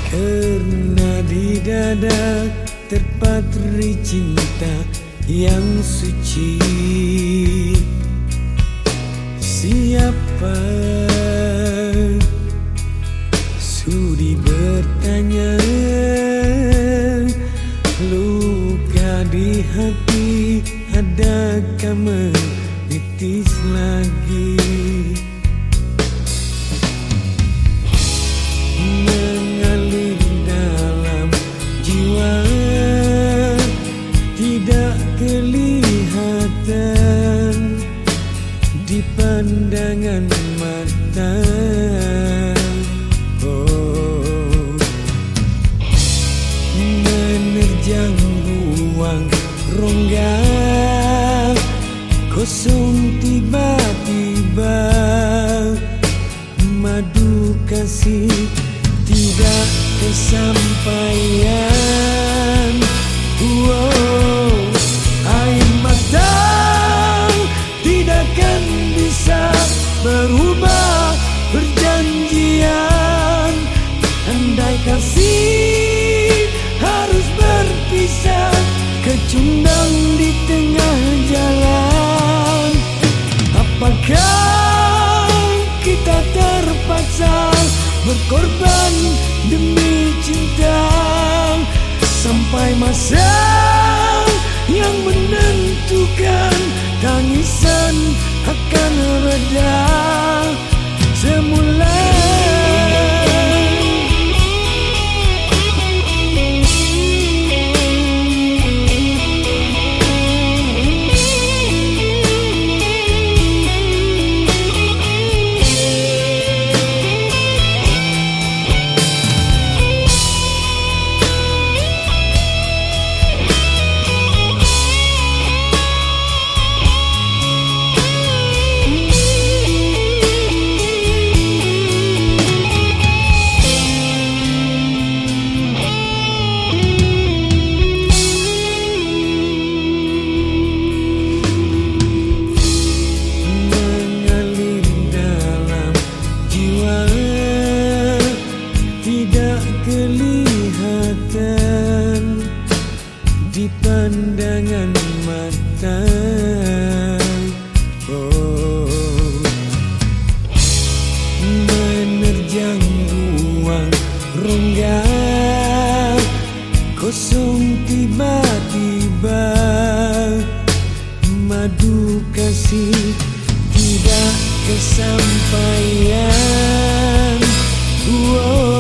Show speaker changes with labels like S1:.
S1: Karena di dada terpatri cinta yang suci. Siapa sudi bertanya, luka di hati adakah menitis lagi? Mengalir dalam jiwa, tidak kelihatan di pandangan mata. Oh, menerjang ruang rongga kosong, tiba-tiba madu kasih tidak kesampaian. Wow, air mata tidak akan bisa berubah perjanjian. Andai kasih harus berpisah, kecundang di tengah jalan. Apakah kita terpaksa berkorban demi cinta, sampai masa yang menentukan tangisan akan reda semula. Kelihatan di pandangan mata. Oh, menerjang ruang rongga kosong, tiba-tiba madu kasih tidak kesampaian. Wow,